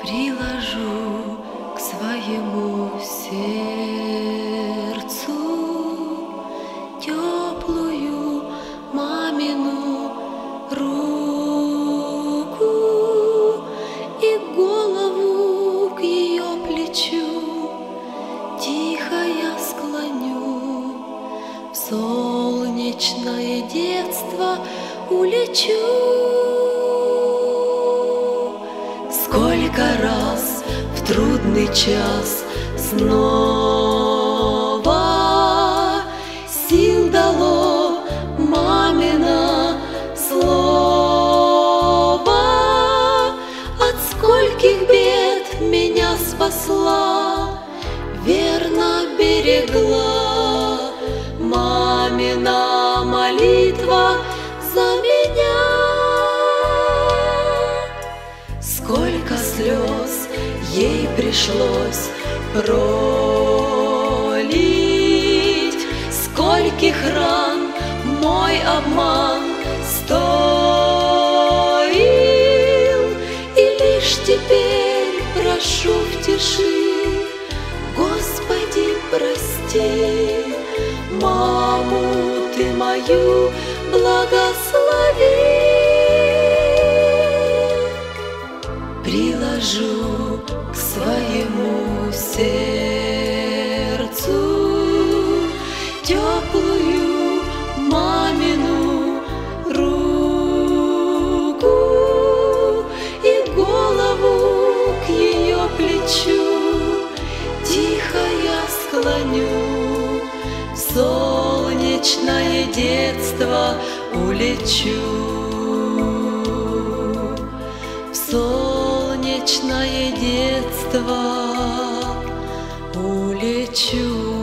Приложу к своему сердцу теплую мамину руку и голову к ее плечу тихо я склоню, в солнечное детство улечу. Сколько раз в трудный час снова сил дало мамино слово, от скольких бед меня спасла, верно берегла мамина молитва за меня. Сколько слез ей пришлось пролить, скольких ран мой обман стоил, и лишь теперь прошу в тиши: Господи, прости, маму Ты мою благослови. Приложу к своему сердцу теплую мамину руку и голову к ее плечу тихо я склоню, в солнечное детство улечу. Солнечное детство улечу.